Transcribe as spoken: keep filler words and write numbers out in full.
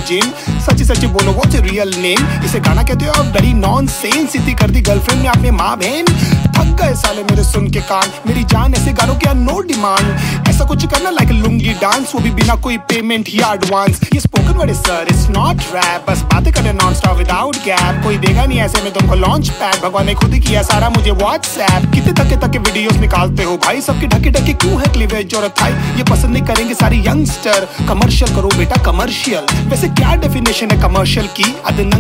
Gym. सच्ची सच्ची बोलो व्हाट्स योर रियल नेम? इसे गाना कहते हो बड़ी नॉनसेंस। इतनी कर दी गर्लफ्रेंड ने अपने माँ बहन। थक गए साले मेरे सुन के कान, मेरी जान ऐसे गानों क्या नो डिमांड। ऐसा कुछ करना लाइक लुंगी डांस, वो भी बिना कोई पेमेंट या एडवांस। ये spoken word sir it's not rap, बस बातें करें नॉन स्टॉप विदाउट गैप। कोई देगा नहीं ऐसे में तुमको लॉन्च पैड, भगवान ने खुद किया सारा मुझे व्हाट्सएप। कितने थके थके वीडियोस निकालते हो भाई, सबके ढके ढके क्यों है क्लीवेज और थाई? ये पसंद नहीं करेंगे सारी यंगस्टर। कमर्शियल करो बेटा कमर्शियल। वैसे क्या डेफिनेशन है कमर्शियल की?